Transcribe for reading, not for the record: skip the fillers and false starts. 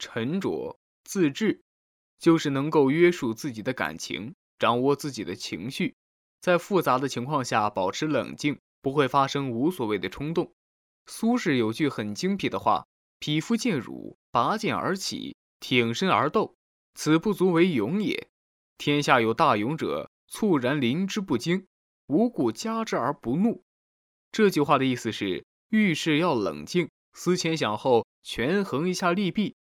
沉着、自制，就是能够约束自己的感情，掌握自己的情绪，在复杂的情况下保持冷静，不会发生无所谓的冲动。苏轼有句很精辟的话：匹夫见辱，拔剑而起，挺身而斗，此不足为勇也。天下有大勇者，猝然临之不惊，无故加之而不怒。这句话的意思是，遇事要冷静，思前想后，权衡一下利弊，